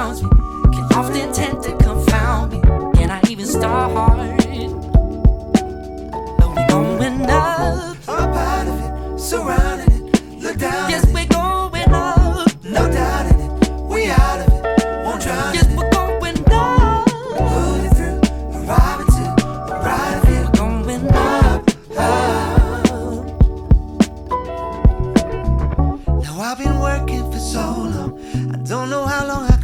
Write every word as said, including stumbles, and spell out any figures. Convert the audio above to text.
surrounds me can often tend to confound me. Can I even start? But we're going up, up out of it, surrounding it, look down. Yes, we're going up, no doubt in it. We out of it, won't drown. Yes, we're going up, pulling through, arriving to, arriving. We're going up, up. Now I've been working for so long, I don't know how long I